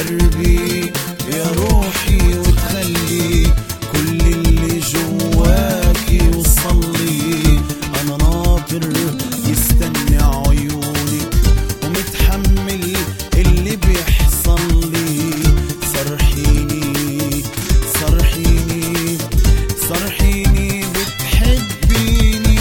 دربي يا روحي، وتخلي كل اللي جواكي يوصلي. أنا ناطر يستنى عيونك ومتحمل اللي بيحصل لي. صرحيني صرحيني صرحيني بتحبيني.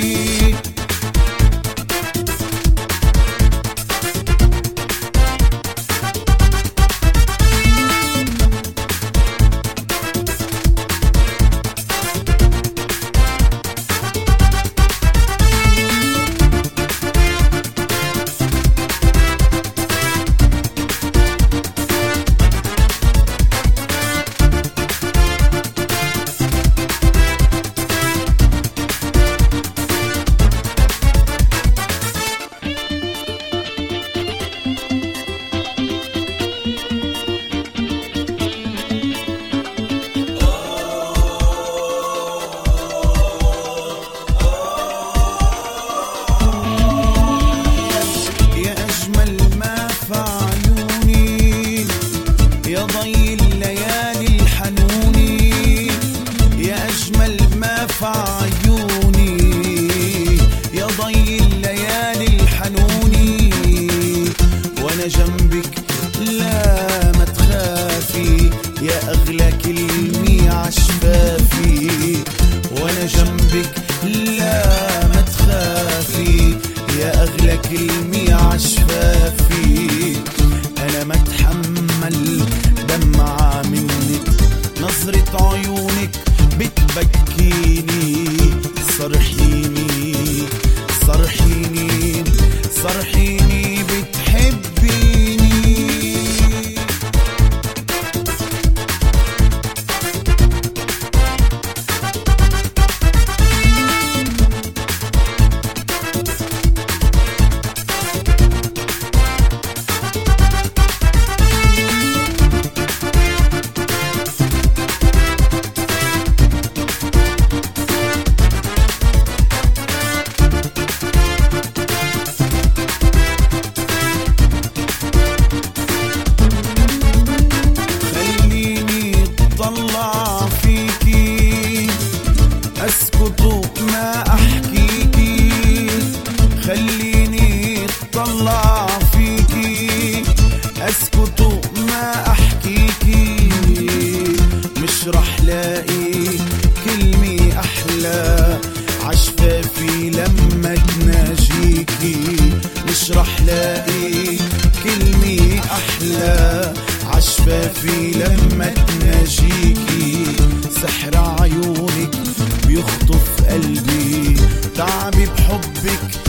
يا ضي الليالي الحنوني، يا أجمل ما في عيوني، يا ضي الليالي الحنوني. وأنا جنبك لا ما تخافي، يا أغلى كلمة عشفافي. وأنا جنبك لا ما تخافي، يا أغلى كلمة عشفافي. أنا ما اتحمل دمعة منك، نظرة عيونك بتبكيني. صرحيني صرحيني صرحيني بتحبيني. أسكت ما أحكيكي، خليني أطلع فيكي. أسكت ما أحكيكي، مش رح لاقي كلمة أحلى عشفافي لما تناجيكي. مش رح لاقي كلمة أحلى عشفافي لما تناجيكي. سحر عيونك بيخطف قلبي، تعبي بحبك